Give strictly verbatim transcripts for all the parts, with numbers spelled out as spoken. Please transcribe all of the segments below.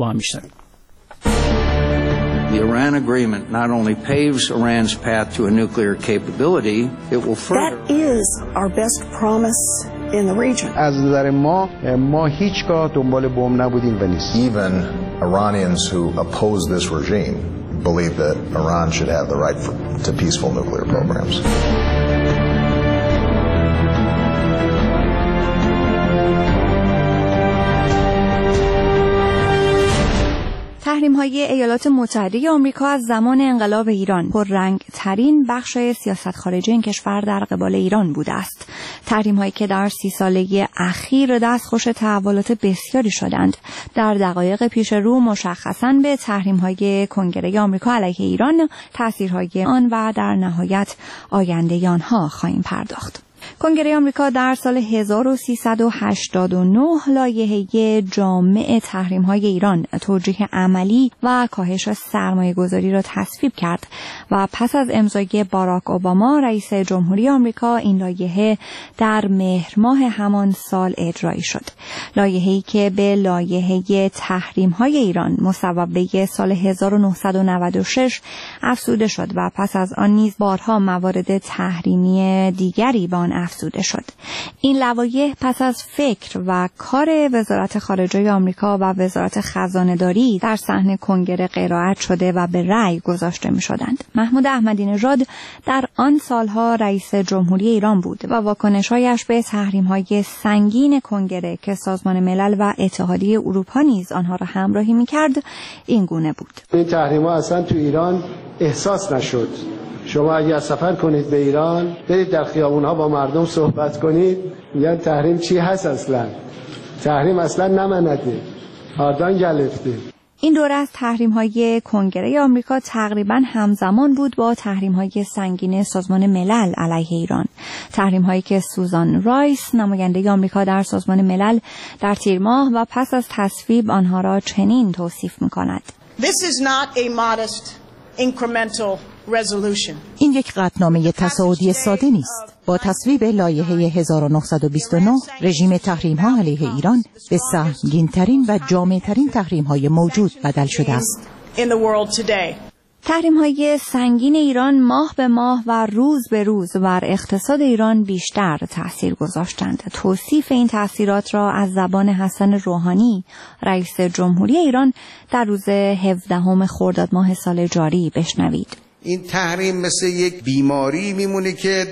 با هم میشنویم. The Iran agreement not only paves Iran's path to a nuclear capability, it will further. That is our best promise in the region. از نظر ما ما هیچگاه دنبال بمب نبودیم و نیست. Even Iranians who oppose this regime believe that Iran should have the right for, to peaceful nuclear programs. تحریم‌های ایالات متحده آمریکا از زمان انقلاب ایران پررنگ ترین بخش سیاست خارجی این کشور در قبال ایران بوده است. تحریم‌هایی که در سی ساله اخیر دستخوش تحولات بسیاری شدند. در دقایق پیش رو مشخصاً به تحریم‌های کنگره آمریکا علیه ایران، تأثیرهای آن و در نهایت آینده آنها خواهیم پرداخت. کنگره آمریکا در سال هزار و سیصد و هشتاد و نه لایحه جامع تحریم‌های ایران، توجیه عملی و کاهش سرمایه‌گذاری را تصویب کرد و پس از امضای باراک اوباما رئیس جمهوری آمریکا این لایحه در مهر ماه همان سال اجرایی شد. لایحه‌ای که به لایحه تحریم‌های ایران مصوبه سال هزار و نهصد و نود و شش افزوده شد و پس از آن نیز بارها موارد تحریمی دیگری به آن افزوده شد. این لوایح پس از فکر و کار وزارت خارجه آمریکا و وزارت خزانه‌داری در صحن کنگره قرائت شده و به رأی گذاشته می‌شدند. محمود احمدی نژاد در آن سالها رئیس جمهوری ایران بود و واکنش‌هایش به تحریم‌های سنگین کنگره که سازمان ملل و اتحادیه اروپا نیز آنها را همراهی می‌کرد این گونه بود. این تحریم‌ها اصلا تو ایران احساس نشد. شما اگر سفر کنید به ایران، برید در خیابون‌ها با مردم صحبت کنید، میگن تحریم چی هست اصلا؟ تحریم اصلا نمنده. آردان گرفته. این دوره از تحریم‌های کنگره آمریکا تقریباً همزمان بود با تحریم‌های سنگین سازمان ملل علیه ایران. تحریم‌هایی که سوزان رایس، نماینده آمریکا در سازمان ملل، در تیر ماه و پس از تصویب آنها را چنین توصیف می‌کند. This is not a modest incremental resolution. این یک قطعنامه تصاعدی ساده نیست. با تصویب لایحه هزار و نهصد و بیست و نه رژیم تحریم‌ها علیه ایران به سهمگین‌ترین و جامع‌ترین تحریم‌های موجود بدل شده است. In the world today. تحریم‌های سنگین ایران ماه به ماه و روز به روز بر اقتصاد ایران بیشتر تأثیر گذاشتند. توصیف این تأثیرات را از زبان حسن روحانی، رئیس جمهوری ایران، در روز هفدهم خرداد ماه سال جاری بشنوید. این تحریم مثل یک بیماری میمونه که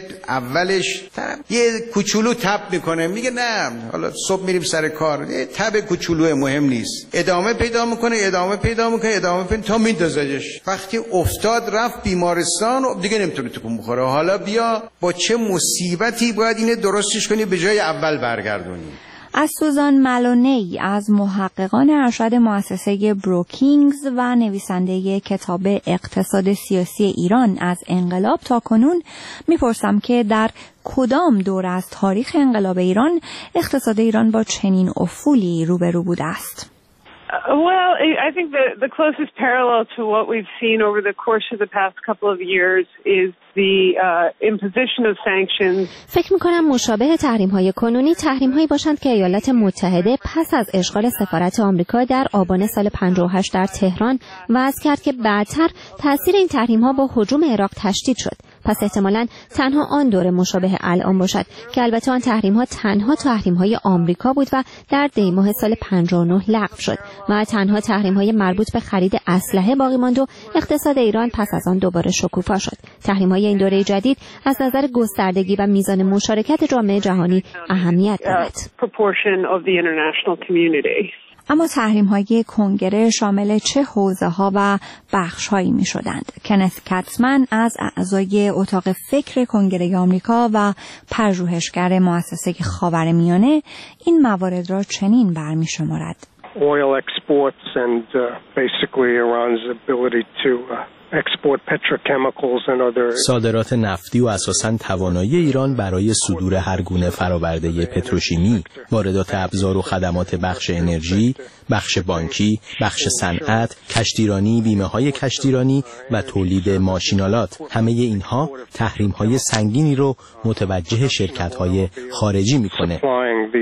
اولش یه کوچولو تب میکنه، میگه نه حالا صبح میریم سر کار، یه تب کوچولو مهم نیست، ادامه پیدا میکنه ادامه پیدا میکنه ادامه پیدا تا میندازهش. وقتی افتاد رفت بیمارستان و دیگه نمیتونه تکون بخوره. حالا بیا با چه مصیبتی باید اینه درستش کنی به جای اول برگردونی. از سوزان ملونی از محققان ارشد مؤسسه بروکینگز و نویسنده کتاب اقتصاد سیاسی ایران از انقلاب تا کنون میپرسم که در کدام دوره از تاریخ انقلاب ایران اقتصاد ایران با چنین افولی روبرو بوده است؟ Well, I think the, the closest parallel to what we've seen over the course of the past couple of years is the uh, imposition of sanctions. فکر می‌کنم مشابه تحریم‌های کنونی تحریم‌هایی باشند که ایالات متحده پس از اشغال سفارت آمریکا در آبان سال پنجاه و هشت در تهران وضع کرد که بعدتر تأثیر این تحریم‌ها با هجوم عراق تشدید شد. پس احتمالاً تنها آن دوره مشابه الان باشد که البته آن تحریم‌ها تنها تحریم‌های آمریکا بود و در دی ماه سال پنجاه و نه لغو شد و تنها تحریم‌های مربوط به خرید اسلحه باقی ماند و اقتصاد ایران پس از آن دوباره شکوفا شد. تحریم‌های این دوره جدید از نظر گستردگی و میزان مشارکت جامعه جهانی اهمیت دارد. اما تحریم‌های کنگره شامل چه حوزه‌ها و بخش‌هایی می‌شدند؟ کنت کاتمن از اعضای اتاق فکر کنگره آمریکا و پژوهشگر مؤسسه خاورمیانه این موارد را چنین برمی‌شمارد. Oil exports and uh, basically Iran's ability to uh, export petrochemicals and other صادرات نفتی و اساساً توانایی ایران برای صدور هر گونه فرآورده پتروشیمی، واردات ابزار و خدمات بخش انرژی، بخش بانکی، بخش صنعت، کشتیرانی، بیمه‌های کشتیرانی و تولید ماشینالات، همه اینها تحریم‌های سنگینی رو متوجه شرکت‌های خارجی می‌کنه.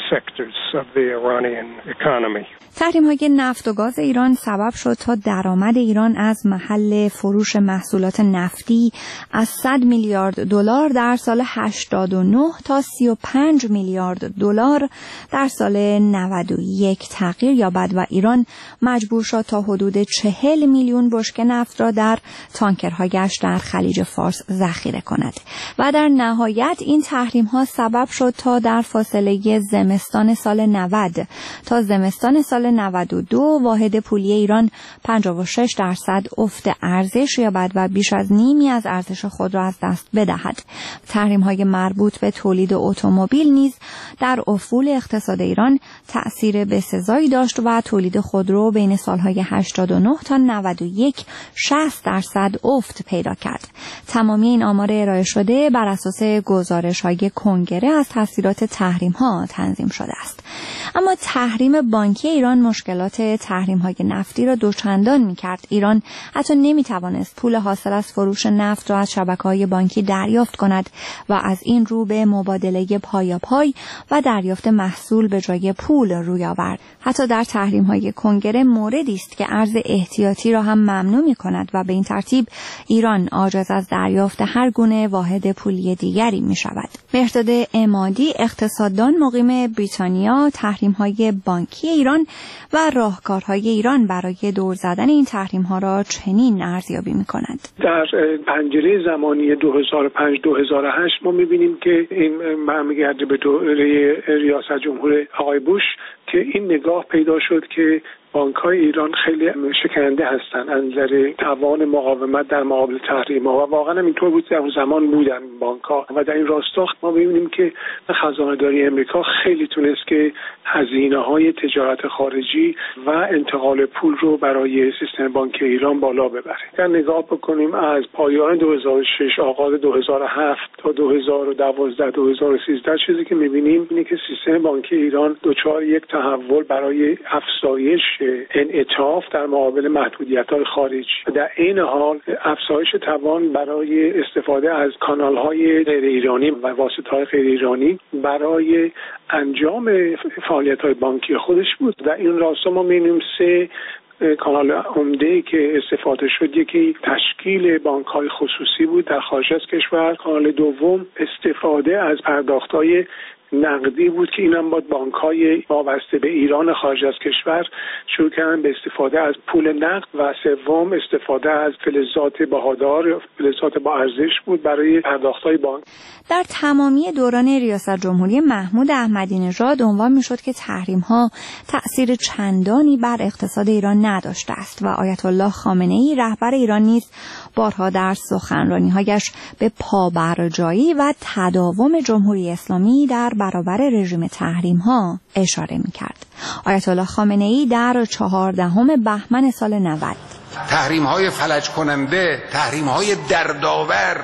sectors of the Iranian economy. تحریم های نفت و گاز ایران سبب شد تا درآمد ایران از محل فروش محصولات نفتی از صد میلیارد دلار در سال هشتاد و نه تا سی و پنج میلیارد دلار در سال نود و یک تغییر یابد و ایران مجبور شد تا حدود چهل میلیون بشکه نفت را در تانکرهایش در خلیج فارس ذخیره کند و در نهایت این تحریم ها سبب شد تا در فاصله زمستان سال نود تا زمستان سال نود و دو واحد پولی ایران پنجاه و شش درصد افت ارزش یابد و بیش از نیمی از ارزش خود را از دست بدهد. تحریم‌های مربوط به تولید اتومبیل نیز در افول اقتصاد ایران تأثیر بسزایی داشت و تولید خودرو بین سالهای هشتاد و نه تا نود و یک شصت درصد افت پیدا کرد. تمامی این آمار ارائه شده بر اساس گزارش‌های کنگره از تاثیرات تحریم‌ها تنظیم شده است. اما تحریم بانکی ایران مشکلات تحریم‌های نفتی را دوچندان می‌کرد. ایران حتی نمی‌توانست پول حاصل از فروش نفت را از شبکه‌های بانکی دریافت کند و از این رو به مبادله پایاپای و دریافت محصول به جای پول روی آورد. حتی در تحریم‌های کنگره موردی است که ارز احتیاطی را هم ممنوع می‌کند و به این ترتیب ایران عاجز از دریافت هر گونه واحد پولی دیگری می‌شود. مهرداد عمادی اقتصاددان مقیم بریتانیا تحریم‌های بانکی ایران و راهکارهای ایران برای دور زدن این تحریم‌ها را چنین ارزیابی می‌کند. در پنجره زمانی دو هزار و پنج دو هزار و هشت ما می‌بینیم که این برمیگرده به دوره ریاست جمهور آقای بوش که این نگاه پیدا شد که بانک‌های ایران خیلی شکننده هستند از نظر توان مقاومت در مقابل تحریم‌ها و واقعا هم اینطور بود در اون زمان بودن بانک‌ها و در این راستا ما می‌بینیم که خزانه‌داری امریکا خیلی تونست که هزینه‌های تجارت خارجی و انتقال پول رو برای سیستم بانکی ایران بالا ببره. اگر نگاه بکنیم از پایان دو هزار و شش آغاز دو هزار و هفت تا دو هزار و دوازده دو هزار و سیزده چیزی که می‌بینیم اینه که سیستم بانکی ایران دچار یک تحول برای افزایش انعطاف در مقابل محدودیت‌های خارجی و در این حال افزایش توان برای استفاده از کانال‌های غیر ایرانی و واسطه‌های غیر ایرانی برای انجام فعالیت‌های بانکی خودش بود. در این راستا ما می‌بینیم سه کانال عمده که استفاده شد، یکی تشکیل بانک‌های خصوصی بود در خارج از کشور، کانال دوم استفاده از پرداخت‌های نقدی بود که اینم با بانک‌های وابسته به ایران خارج از کشور شروع کردن به استفاده از پول نقد و سوم استفاده از فلزات بهادار، فلزات با ارزش بود برای پرداخت‌های بانک. در تمامی دوران ریاست جمهوری محمود احمدی نژاد عنوان می‌شد که تحریم‌ها تأثیر چندانی بر اقتصاد ایران نداشته است و آیت الله خامنه‌ای رهبر ایران نیز بارها در سخنرانی‌هایش به پابرجایی و تداوم جمهوری اسلامی در برابر رژیم تحریم‌ها اشاره می‌کرد. آیت الله خامنه‌ای در چهاردهم بهمن سال نود تحریم‌های فلج کننده، تحریم‌های دردآور،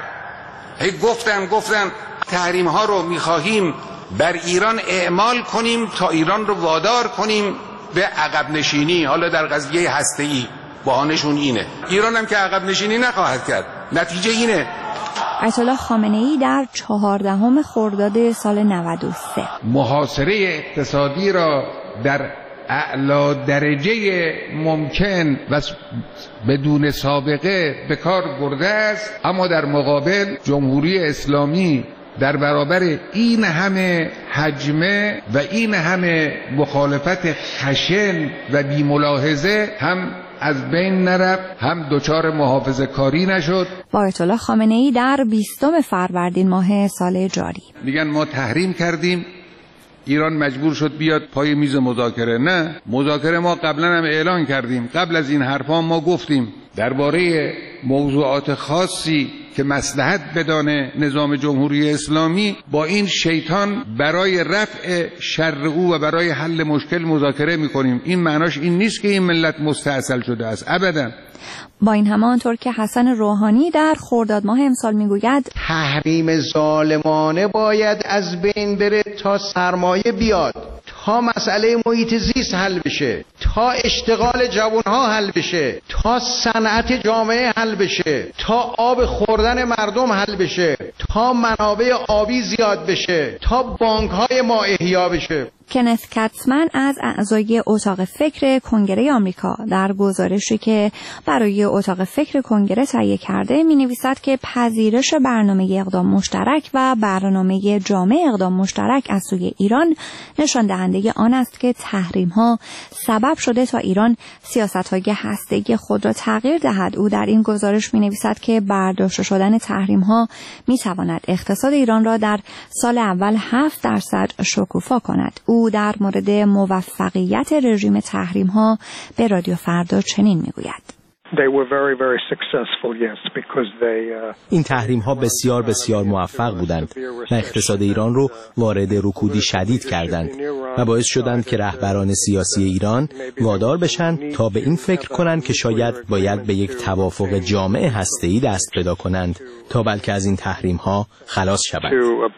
هی گفتن گفتن تحریم‌ها رو می‌خواهیم بر ایران اعمال کنیم تا ایران رو وادار کنیم به عقب نشینی، حالا در قضیه هسته‌ای بهانه‌شون اینه. ایران هم که عقب نشینی نخواهد کرد. نتیجه اینه. آیت الله خامنه‌ای در چهاردهم خرداد سال نود و سه محاصره اقتصادی را در اعلی درجه ممکن و بدون سابقه به کار برده است، اما در مقابل جمهوری اسلامی در برابر این همه حجمه و این همه مخالفت خشن و بی‌ملاحظه هم از بین نرفت، هم دچار محافظه کاری نشد. آیت الله خامنه‌ای در بیستم فروردین ماه سال جاری میگن ما تحریم کردیم، ایران مجبور شد بیاد پای میز مذاکره. نه، مذاکره ما قبلا هم اعلان کردیم، قبل از این حرفا ما گفتیم درباره موضوعات خاصی که مصلحت بدانه نظام جمهوری اسلامی با این شیطان برای رفع شر او و برای حل مشکل مذاکره میکنیم. این معناش این نیست که این ملت مستعسل شده است، ابدا. با این همه آنطور که حسن روحانی در خرداد ماه امسال میگوید تحریم ظالمانه باید از بین بره تا سرمایه بیاد، تا مسئله محیط زیست حل بشه، تا اشتغال جوانها حل بشه، تا صنعت جامعه حل بشه، تا آب خوردن مردم حل بشه، تا منابع آبی زیاد بشه، تا بانک‌های ما احیا بشه. کنت کاتمن از اعضای اتاق فکر کنگره آمریکا در گزارشی که برای اتاق فکر کنگره تهیه کرده می‌نویسد که پذیرش برنامه اقدام مشترک و برنامه جامع اقدام مشترک از سوی ایران نشان دهنده آن است که تحریم‌ها سبب شده تا ایران سیاست‌های هسته‌ای خود را تغییر دهد. او در این گزارش می‌نویسد که برداشته شدن تحریم‌ها می‌تواند اقتصاد ایران را در سال اول هفت درصد شکوفا کند. او در مورد موفقیت رژیم تحریم‌ها به رادیو فردا چنین می‌گوید: این تحریم ها بسیار بسیار موفق بودند و اقتصاد ایران رو وارد رکودی شدید کردند و باعث شدند که رهبران سیاسی ایران وادار بشن تا به این فکر کنند که شاید باید به یک توافق جامع هسته‌ای دست پیدا کنند تا بلکه از این تحریم ها خلاص شوند.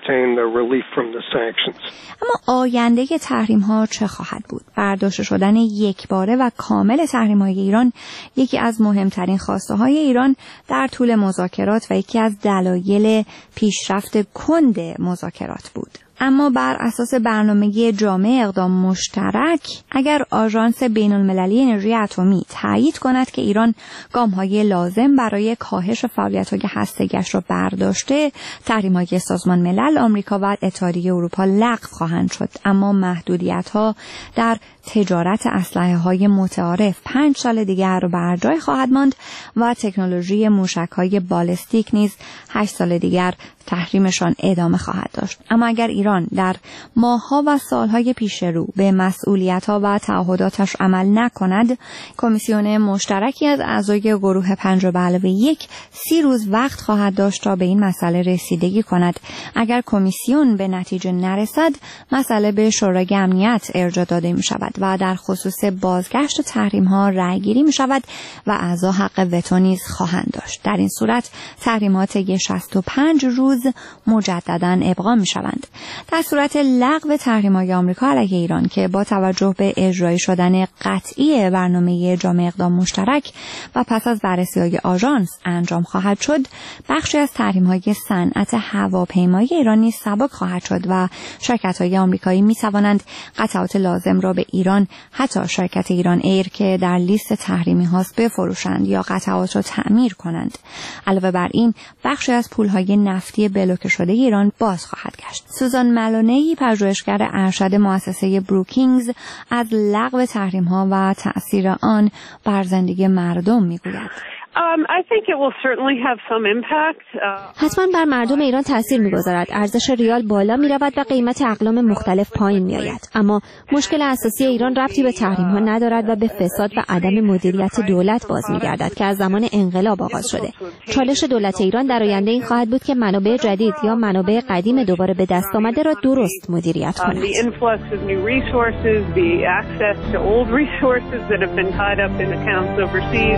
اما آینده تحریم ها چه خواهد بود؟ برداشته شدن یکباره و کامل تحریم های ایران یکی از مهمترین خواسته های ایران در طول مذاکرات و یکی از دلایل پیشرفت کند مذاکرات بود. اما بر اساس برنامه جامع اقدام مشترک، اگر آژانس بین‌المللی انرژی اتمی تایید کند که ایران گام‌های لازم برای کاهش فعالیت‌های هسته‌ای‌اش را برداشته، تحریم‌های سازمان ملل، آمریکا و اتحادیه اروپا لغو خواهند شد. اما محدودیت‌ها در تجارت اسلحه‌های متعارف پنج سال دیگر بر جای خواهد ماند و تکنولوژی موشک‌های بالستیک نیز هشت سال دیگر تحریمشان ادامه خواهد داشت. اما اگر ایران در ماه‌ها و سال‌های پیش رو به مسئولیت‌ها و تعهداتش عمل نکند، کمیسیون مشترکی از اعضای گروه پنج به علاوه یک سی روز وقت خواهد داشت تا به این مسئله رسیدگی کند. اگر کمیسیون به نتیجه نرسد، مسئله به شورای امنیت ارجاع داده می‌شود و در خصوص بازگشت تحریم‌ها رأی‌گیری می‌شود و اعضا حق وتو نیز خواهند داشت. در این صورت تحریمات طی شصت و پنج روز مجدداً ابقا می‌شوند. در صورت لغو تحریم‌های آمریکا علیه ایران که با توجه به اجرایی شدن قطعی برنامه جامع اقدام مشترک و پس از بررسی‌های آژانس انجام خواهد شد، بخشی از تحریم‌های صنعت هواپیمایی ایران نیز سبک خواهد شد و شرکت‌های آمریکایی می‌توانند قطعات لازم را به ایران، حتی شرکت ایران ایر که در لیست تحریمی هاست، بفروشند یا قطعات را تعمیر کنند. علاوه بر این، بخشی از پول‌های نفتی بلوکه شده ایران باز خواهد گشت. سوزان ملونی، پژوهشگر ارشد مؤسسه بروکینگز، از لغو تحریم‌ها و تأثیر آن بر زندگی مردم می‌گوید: Um, I think it will certainly have some impact. Uh, حتما بر مردم ایران تاثیر می‌گذارد. ارزش ریال بالا می‌رود و قیمت اقلام مختلف پایین می‌آید. اما مشکل اساسی ایران ربطی به تحریم‌ها ندارد و به فساد و عدم مدیریت دولت باز می‌گردد که از زمان انقلاب آغاز شده. چالش دولت ایران در آینده این خواهد بود که منابع جدید یا منابع قدیم دوباره به دست آمده را درست مدیریت کند. The influx of new resources, the access to old resources that have been tied up in accounts overseas.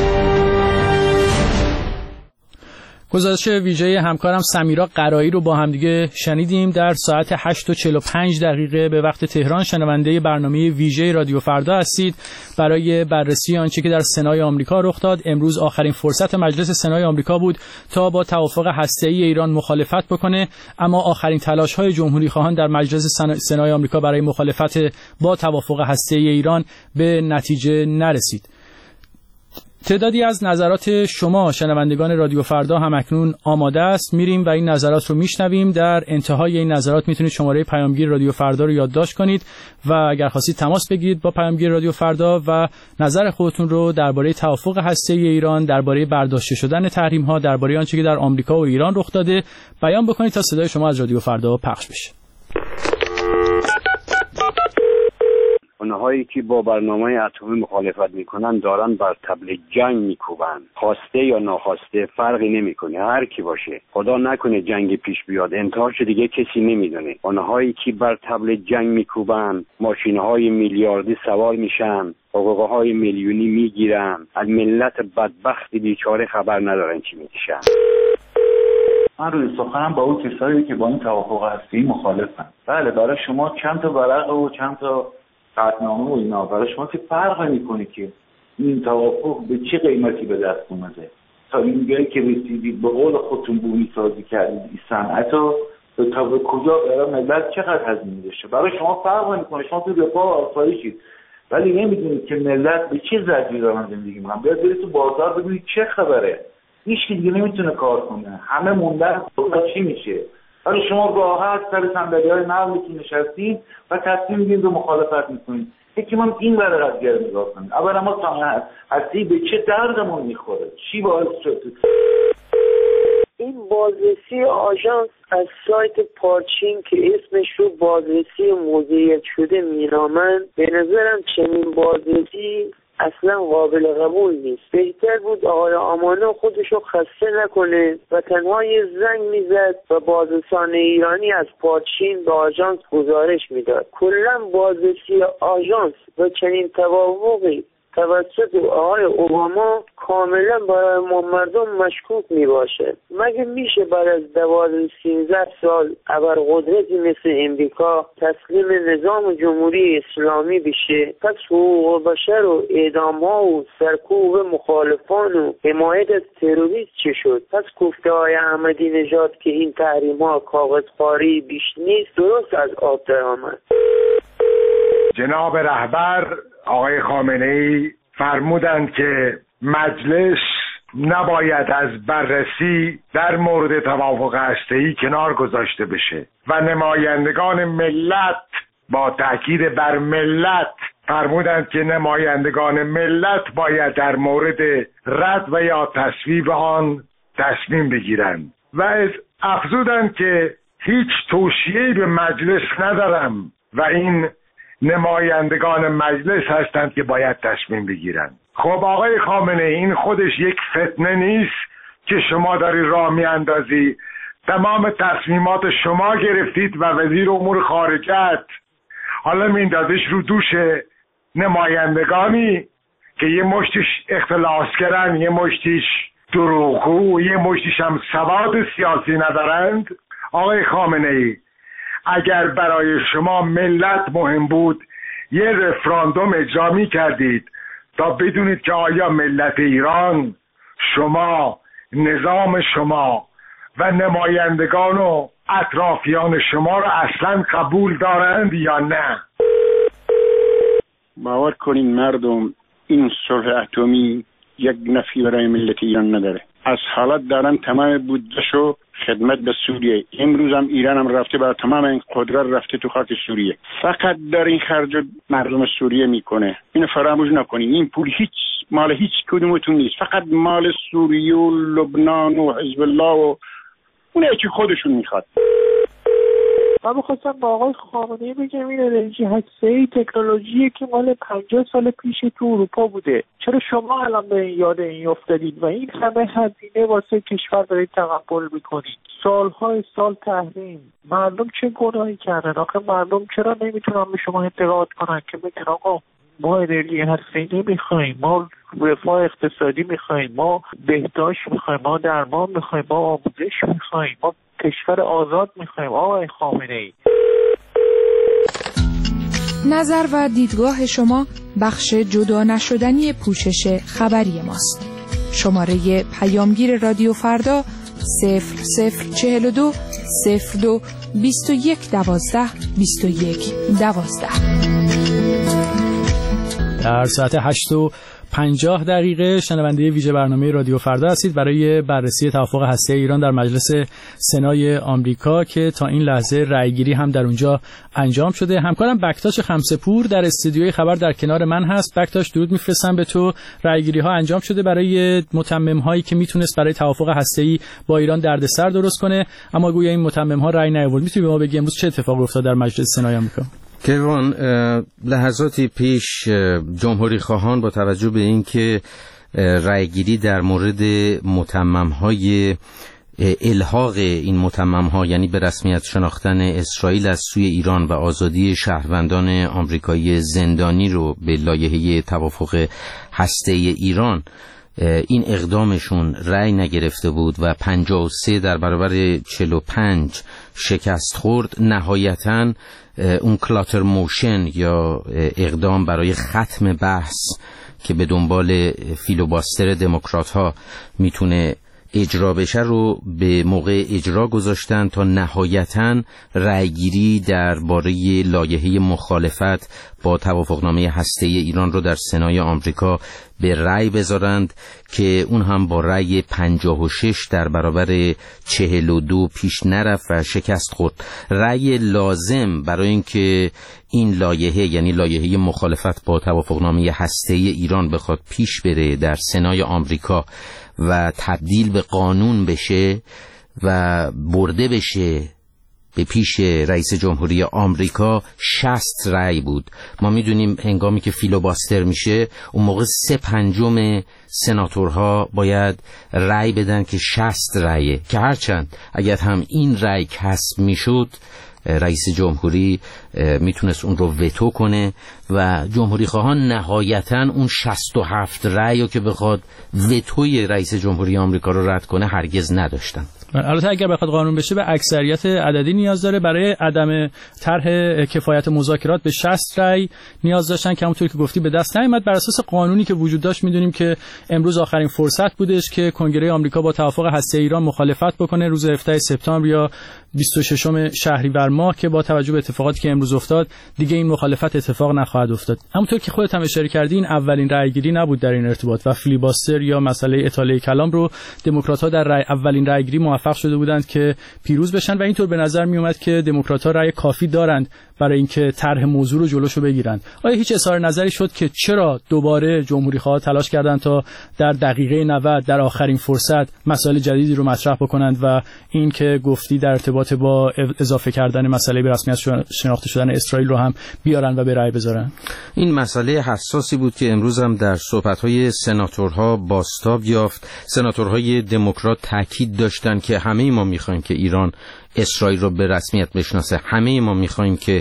گزارش ویژه همکارم سمیرا قرایی رو با همدیگه شنیدیم. در ساعت هشت و چهل و پنج دقیقه به وقت تهران شنونده برنامه ویژه رادیو فردا هستید برای بررسی آنچه که در سنای آمریکا رخ داد. امروز آخرین فرصت مجلس سنای آمریکا بود تا با توافق هسته‌ای ایران مخالفت بکنه، اما آخرین تلاش‌های جمهوری خواهان در مجلس سنای آمریکا برای مخالفت با توافق هسته‌ای ایران به نتیجه نرسید. تعدادی از نظرات شما شنوندگان رادیو فردا هم اکنون آماده است. میریم و این نظرات رو میشنویم. در انتهای این نظرات میتونید شماره پیامگیر رادیو فردا رو یادداشت کنید و اگر خواستید تماس بگیرید با پیامگیر رادیو فردا و نظر خودتون رو درباره توافق هسته‌ای ایران، درباره برداشته شدن تحریم‌ها، درباره آنچه که در آمریکا و ایران رخ داده بیان بکنید تا صدای شما از رادیو فردا پخش بشه. اونهایی که با برنامه اتمی مخالفت میکنن دارن بر طبل جنگ میکوبن، خواسته یا ناخواسته فرقی نمیکنه، هر کی باشه. خدا نکنه جنگ پیش بیاد، انتهاش دیگه کسی نمیدونه. اونهایی که بر طبل جنگ میکوبن ماشینهای میلیاردی سوار میشن، حقوقهای میلیونی میگیرن، از ملت بدبخت بیچاره خبر ندارن چی میکشن. من روی سخنم با اون کسایی که با این توافق هستی مخالفن. بله، برای شما چند تا ورق و چند تا قطعنامه و اینا، برای شما که فرق نمی‌کنه که این توافق به چه قیمتی به دست اومده. تا اینجایی که رسیدید به قول خودتون بومی سازی کردید، این صنعت رو تا به کجا برای ملت چقدر هزینه داشته. برای شما فرق نمیکنه، شما تو رفاه و آسایشید، ولی نمیدونید که ملت به چه زجری دارن زندگی میکنن. بیاد برید تو بازار ببینید چه خبره. هیچ کی دیگه نمیتونه کار کنه، همه موندن چی میشه. ولی شما راحت سر صندلی‌های نرمتون نشستین و تصمیم میگیرید و مخالفت میکنید. یکی من این برای قضیه رو نگاه کنید. اولا ما تا هستی به چه دردمون میخوره، چی باعث شد این بازرسی آژانس از سایت پارچین که اسمش رو بازرسی مدیریت شده مینامند، به نظرم چنین بازرسی اصلا قابل قبول نیست. بهتر بود آقای آمانا خودشو خسته نکنه و تنها یه زنگ میزد و بازرسان ایرانی از پارچین به آژانس گزارش میداد. کلا بازرسی آژانس و چنین توافقی توسط آقای اوباما کاملا برای ما مردم مشکوک می باشه. مگه میشه بعد از دوازده سیزده سال ابرقدرتی مثل امریکا تسلیم نظام جمهوری اسلامی بشه؟ پس حقوق بشر و اعدام ها و سرکوب مخالفان و حمایت از تروریست چه شد؟ پس گفته های احمدی نژاد که این تحریم ها کاغذخواری بیش نیست درست از آب در آمد. جناب رهبر آقای خامنه‌ای فرمودند که مجلس نباید از بررسی در مورد توافق هسته‌ای کنار گذاشته بشه و نمایندگان ملت، با تاکید بر ملت، فرمودند که نمایندگان ملت باید در مورد رد و یا تصویب آن تصمیم بگیرند و افزودند که هیچ توصیه‌ای به مجلس ندارم و این نمایندگان مجلس هستند که باید تصمیم بگیرند. خب آقای خامنه ای، این خودش یک فتنه نیست که شما داری راه میاندازی؟ تمام تصمیمات شما گرفتید و وزیر امور خارجه حالا میندازش رو دوش نمایندگانی که یه مشتش اختلاسگرن، یه مشتش دروغگو، یه مشتش هم سواد سیاسی ندارند. آقای خامنه ای، اگر برای شما ملت مهم بود یه رفراندوم اجرا می کردید تا بدونید که آیا ملت ایران، شما، نظام شما و نمایندگان و اطرافیان شما را اصلا قبول دارند یا نه. باور کنین مردم، این صلح اتمی یک نفعی برای ملت ایران نداره. از حالت دارن تمام بودجه‌شو خدمت به سوریه. امروز هم ایران هم رفته برای تمام این قدرت رفته تو خاک سوریه، فقط داره این خرج مردم سوریه میکنه. اینو فراموش نکنین، این پول هیچ مال هیچ کدومتون نیست، فقط مال سوریه و لبنان و حزب الله و اونه که خودشون میخواد. من بخواستم با آقای خامنه‌ای بگم این انرژی هسته‌ای تکنولوژیه که مال پنجاه سال پیش تو اروپا بوده. چرا شما الان به این یاد این افتادید و این همه هزینه واسه کشور دارید تقبل میکنید؟ سالهای سال تحریم. مردم چه گناهی کردن؟ آخه مردم چرا نمیتونن به شما اعتقاد کنن که بگن آقا ما انرژی هسته‌ای نمیخوایم، ما رفاه اقتصادی میخوایم، ما بهداشت میخوایم، ما درمان میخوایم، ما آموزش میخوایم، ما کشور آزاد میخوایم. آقای خامنه‌ای، نظر و دیدگاه شما بخش جدا نشدنی پوشش خبری ماست. شماره پیامگیر رادیو فردا صفر صفر چهل و دو صفر دو بیست و یک دوازده بیست و یک دوازده. در ساعت هشت و پنجاه دقیقه شنونده ویژه برنامه رادیو فردا هستید برای بررسی توافق هسته‌ای ایران در مجلس سنای آمریکا که تا این لحظه رأیگیری هم در اونجا انجام شده. همکارم بکتاش خمسه‌پور در استودیوی خبر در کنار من هست. بکتاش، درود میفرستم به تو. رأیگیری ها انجام شده برای متمم هایی که میتونست برای توافق هسته‌ای با ایران دردسر درست کنه، اما گویا این متمم ها رأی نیاورد. میتونی به ما بگی امروز چه اتفاقی افتاد در مجلس سنای آمریکا؟ کیوان، لحظاتی پیش جمهوری خواهان با توجه به اینکه رأیگیری در مورد متمم‌های الحاق این متمم‌ها، یعنی به رسمیت شناختن اسرائیل از سوی ایران و آزادی شهروندان آمریکایی زندانی رو به لایحه توافق هسته‌ای ایران، این اقدامشون رأی نگرفته بود و پنجاه و سه در برابر چهل و پنج شکست خورد. نهایتاً اون کلاتر موشن یا اقدام برای ختم بحث که به دنبال فیلوباستر دموکرات ها میتونه اجرا بشه رو به موقع اجرا گذاشتن تا نهایتاً رأیگیری درباره لایحه مخالفت با توافقنامه هسته‌ای ایران رو در سنای آمریکا به رأی بذارند که اون هم با رأی پنجاه و شش در برابر چهل و دو پیش نرفت و شکست خورد. رأی لازم برای اینکه این لایحه یعنی لایحه مخالفت با توافقنامه هسته‌ای ایران بخواد پیش بره در سنای آمریکا و تبدیل به قانون بشه و برده بشه به پیش رئیس جمهوری آمریکا شصت رأی بود. ما میدونیم هنگامی که فیلوباستر میشه اون موقع سه پنجم سناتورها باید رأی بدن که شصت رأیه، که هرچند اگر هم این رأی کسب میشد رئیس جمهوری میتونست اون رو وتو کنه و جمهوری خواهان نهایتاً اون شصت و هفت رأی رو که بخواد وتوی رئیس جمهوری آمریکا رو رد کنه هرگز نداشتن. البته اگر بخواد قانون بشه به اکثریت عددی نیاز داره. برای عدم طرح کفایت مذاکرات به شصت رأی نیاز داشتن که همونطور که گفتی به دست نیامد. بر اساس قانونی که وجود داشت میدونیم که امروز آخرین فرصت بودش که کنگره آمریکا با توافق هسته‌ای ایران مخالفت بکنه، روز هفدهم سپتامبر یا بیست و ششم شهریور ماه، که با توجه به اتفاقاتی که امروز افتاد دیگه این مخالفت اتفاق نخواهد افتاد. همونطور که خودت هم اشاره کردی این اولین رأیگیری نبود در این ارتباط و فیلیباستر یا مسئله اطاله کلام رو دموکرات‌ها در رأی اولین رأیگیری موفق شده بودند که پیروز بشن و اینطور به نظر می اومد که دموکرات‌ها رأی کافی دارند برای اینکه طرح موضوع رو جلوشو بگیرند. آیا هیچ اظهار نظری شد که چرا دوباره جمهوری خواها تلاش کردند تا در دقیقه نود در آخرین فرصت مسائل جدیدی رو مطرح بکنند و این که گفتی در ارتباط با اضافه کردن مسئله به رسمیت شناخته شدن اسرائیل رو هم بیارن و به رأی بذارن؟ این مسئله حساسی بود که امروز هم در صحبت‌های سناتورها بازتاب یافت. سناتورهای دموکرات تاکید داشتند که همه ما می‌خوایم که ایران اسرائیل رو به رسمیت بشناسه، همه ما می‌خوایم که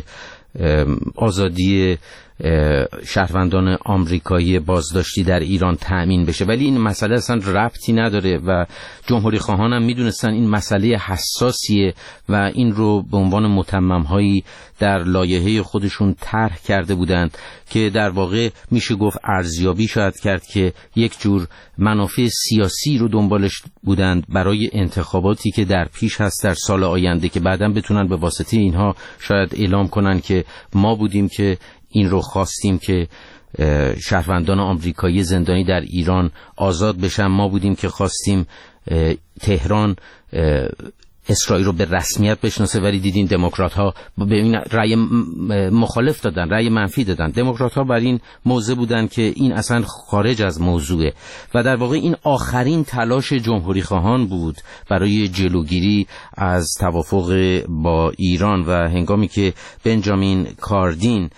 آزادی شهروندان آمریکایی بازداشتی در ایران تأمین بشه، ولی این مسئله اصلا ربطی نداره و جمهوری خواهان هم میدونستن این مسئله حساسیه و این رو به عنوان متمم‌هایی در لایحه خودشون طرح کرده بودند که در واقع میشه گفت ارزیابی شاید کرد که یک جور منافع سیاسی رو دنبالش بودند برای انتخاباتی که در پیش هست در سال آینده، که بعداً بتونن به واسطه اینها شاید اعلام کنن که ما بودیم که این رو خواستیم که شهروندان آمریکایی زندانی در ایران آزاد بشن، ما بودیم که خواستیم تهران اسرائیل رو به رسمیت بشناسه، ولی دیدین دموکرات ها به این رأی مخالف دادن، رأی منفی دادن. دموکرات ها بر این موضع بودن که این اصلا خارج از موضوعه و در واقع این آخرین تلاش جمهوری خواهان بود برای جلوگیری از توافق با ایران و هنگامی که بنجامین کاردین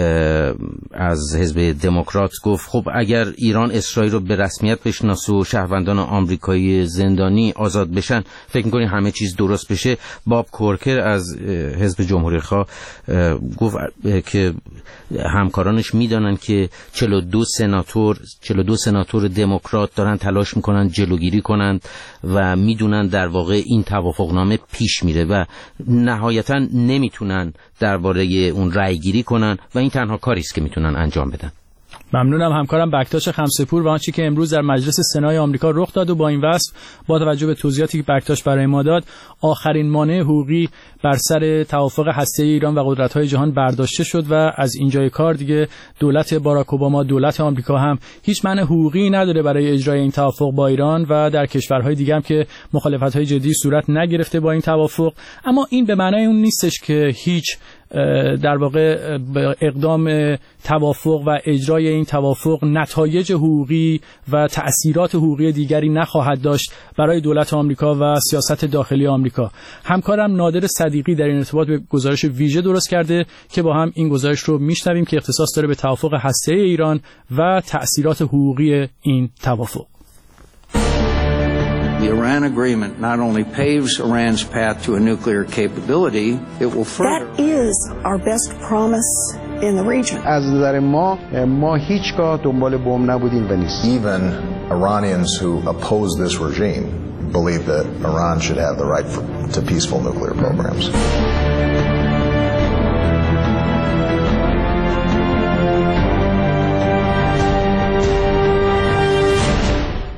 از حزب دموکرات گفت خب اگر ایران اسرائیل رو به رسمیت بشناسه و شهروندان آمریکایی زندانی آزاد بشن فکر می‌کنی همه چیز درست بشه. باب کورکر از حزب جمهوری خواه گفت که همکارانش میدانن که چهل و دو سناتور چهل و دو سناتور دموکرات دارن تلاش میکنن جلوگیری کنند و میدونن در واقع این توافقنامه پیش میره و نهایتا نمیتونن درباره اون رأی گیری کنن و این تنها کاری است که میتونن انجام بدن. ممنونم همکارم بکتاش خمسه‌پور و آنچه که امروز در مجلس سنای آمریکا رخ داد و با این وصف با توجه به توضیحاتی که بکتاش برای ما داد آخرین مانع حقوقی بر سر توافق هسته‌ای ایران و قدرت‌های جهان برداشته شد و از اینجای کار دیگه دولت باراک اوباما، دولت آمریکا هم هیچ مانع حقوقی نداره برای اجرای این توافق با ایران و در کشورهای دیگه هم که مخالفت‌های جدی صورت نگرفته با این توافق. اما این به معنای اون نیستش که هیچ در واقع اقدام توافق و اجرای این توافق نتایج حقوقی و تأثیرات حقوقی دیگری نخواهد داشت برای دولت آمریکا و سیاست داخلی آمریکا. همکارم نادر صدیقی در این ارتباط به گزارش ویژه درست کرده که با هم این گزارش رو میشنویم که اختصاص داره به توافق هسته‌ای ایران و تأثیرات حقوقی این توافق. The Iran agreement not only paves Iran's path to a nuclear capability, it will further. That is our best promise in the region. از نظر ما ما هیچگاه دنبال بمب نبودیم و نیست. Even Iranians who oppose this regime believe that Iran should have the right for, to peaceful nuclear programs.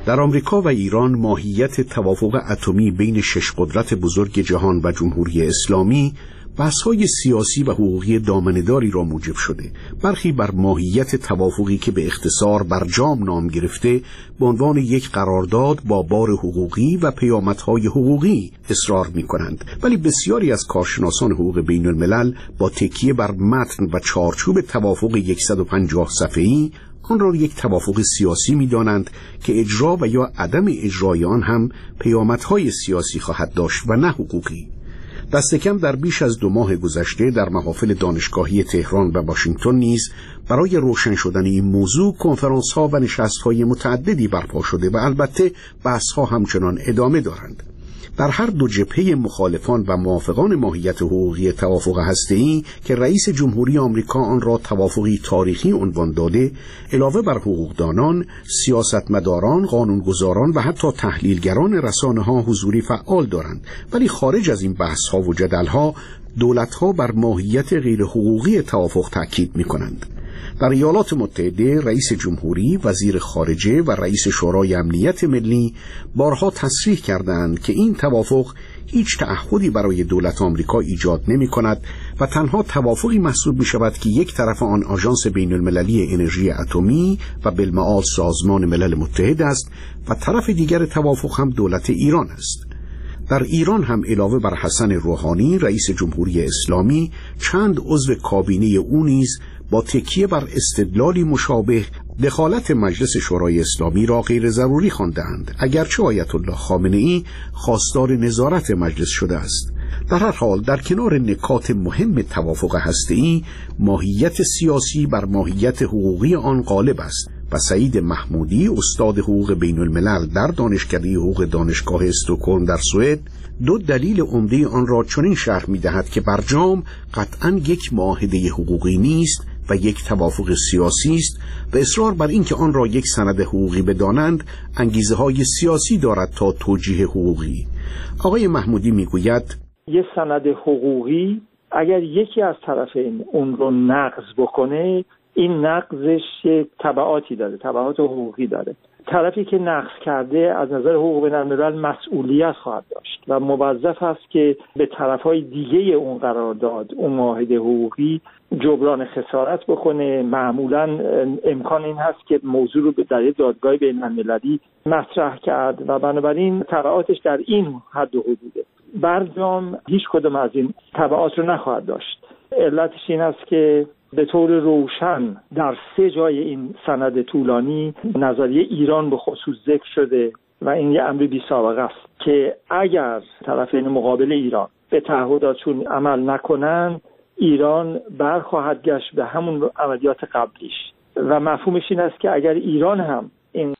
در آمریکا و ایران ماهیت توافق اتمی بین شش قدرت بزرگ جهان و جمهوری اسلامی بحث‌های سیاسی و حقوقی دامنه‌داری را موجب شده. برخی بر ماهیت توافقی که به اختصار برجام نام گرفته به عنوان یک قرارداد با بار حقوقی و پیامدهای حقوقی اصرار می‌کنند، ولی بسیاری از کارشناسان حقوق بین الملل با تکیه بر متن و چارچوب توافق صد و پنجاه صفحه‌ای آن را یک توافق سیاسی می‌دانند که اجرا و یا عدم اجرای آن هم پیامدهای سیاسی خواهد داشت و نه حقوقی. دست کم در بیش از دو ماه گذشته در محافل دانشگاهی تهران و واشنگتن نیز برای روشن شدن این موضوع کنفرانس‌ها و نشست‌های متعددی برپا شده و البته بحث‌ها همچنان ادامه دارند. در هر دو جبهه مخالفان و موافقان ماهیت حقوقی توافق هسته‌ای که رئیس جمهوری آمریکا آن را توافقی تاریخی عنوان داده، علاوه بر حقوقدانان، سیاستمداران، قانونگذاران و حتی تحلیلگران رسانه‌ها حضوری فعال دارند، ولی خارج از این بحث‌ها و جدل‌ها دولت‌ها بر ماهیت غیر حقوقی توافق تاکید می‌کنند. در ایالات متحده رئیس جمهوری، وزیر خارجه و رئیس شورای امنیت ملی بارها تصریح کردند که این توافق هیچ تعهدی برای دولت آمریکا ایجاد نمی کند و تنها توافقی محسوب می شود که یک طرف آن آژانس بین المللی انرژی اتمی و بالمعال سازمان ملل متحد است و طرف دیگر توافق هم دولت ایران است. در ایران هم علاوه بر حسن روحانی رئیس جمهوری اسلامی، چند عضو کابینه او نیز با تکیه بر استدلالی مشابه دخالت مجلس شورای اسلامی را غیر ضروری خواندند، اگرچه آیت الله خامنه‌ای خواستار نظارت مجلس شده است. در هر حال در کنار نکات مهم توافق هسته‌ای، ماهیت سیاسی بر ماهیت حقوقی آن غالب است و سعید محمودی استاد حقوق بین الملل در دانشکده حقوق دانشگاه استکهلم در سوئد دو دلیل عمده آن را چنین شرح می‌دهد که برجام قطعاً یک معاهده حقوقی نیست و یک توافق سیاسی است و اصرار بر این که آن را یک سند حقوقی بدانند انگیزه‌های سیاسی دارد تا توجیه حقوقی. آقای محمودی میگوید یک سند حقوقی اگر یکی از طرفین اون رو نقض بکنه، این نقضش تبعاتی داره، تبعات حقوقی داره. طرفی که نقض کرده از نظر حقوق بین الملل مسئولیت خواهد داشت و موظف است که به طرفهای دیگه اون قرارداد، اون معاهده حقوقی جبران خسارت بکنه. معمولا امکان این هست که موضوع رو در دادگاه بین المللی مطرح کرد و بنابراین تبعاتش در این حد و حدوده. برجام هیچ کدوم از این تبعات رو نخواهد داشت. علتش این است که به طور روشن در سه جای این سند طولانی نظریه ایران به خصوص ذکر شده و این یه امر بی سابقه است که اگر طرفین مقابل ایران به تعهداتشون عمل نکنن، ایران برخواهد گشت به همون عملیات قبلیش و مفهومش این است که اگر ایران هم این